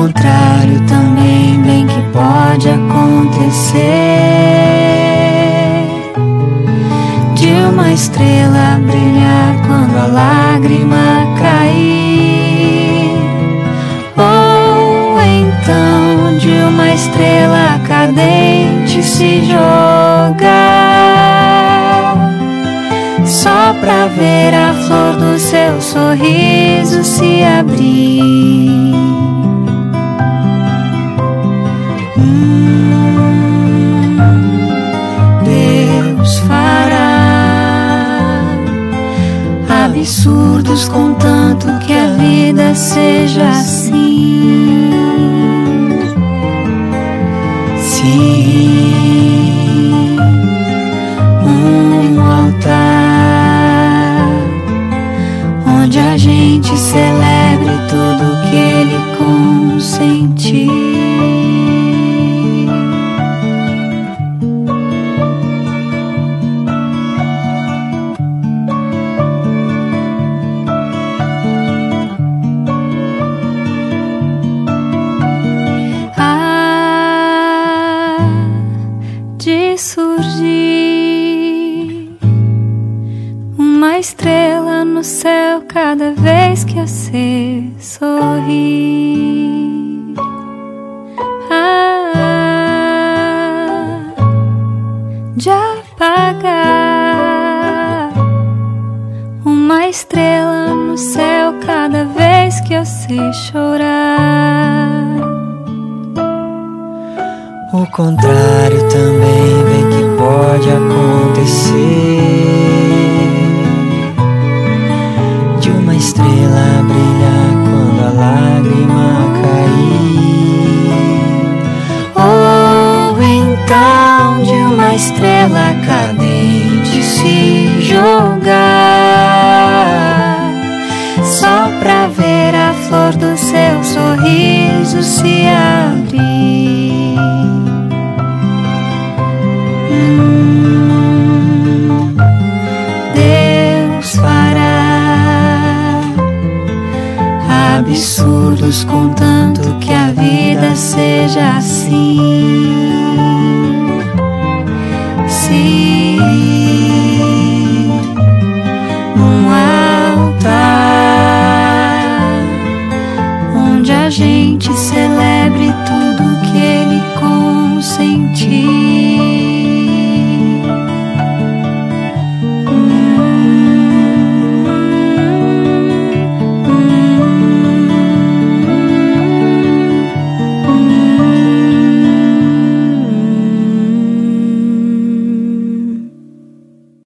contrário também bem que pode acontecer, de uma estrela brilhar quando a lágrima cair, ou então de uma estrela cadente se jogar, só pra ver a flor do seu sorriso se abrir. Deus fará absurdos contanto que a vida seja assim. Sim, um altar onde a gente celebre tudo que Ele consentiu. De surgir uma estrela no céu cada vez que você sorri. De apagar uma estrela no céu cada vez que você chorar. O contrário também bem que pode acontecer, de uma estrela brilhar quando a lágrima cair, ou então de uma estrela cadente se jogar, só pra ver a flor do seu sorriso se abrir. Deus fará absurdos contanto que a vida seja assim. Sim, um altar onde a gente se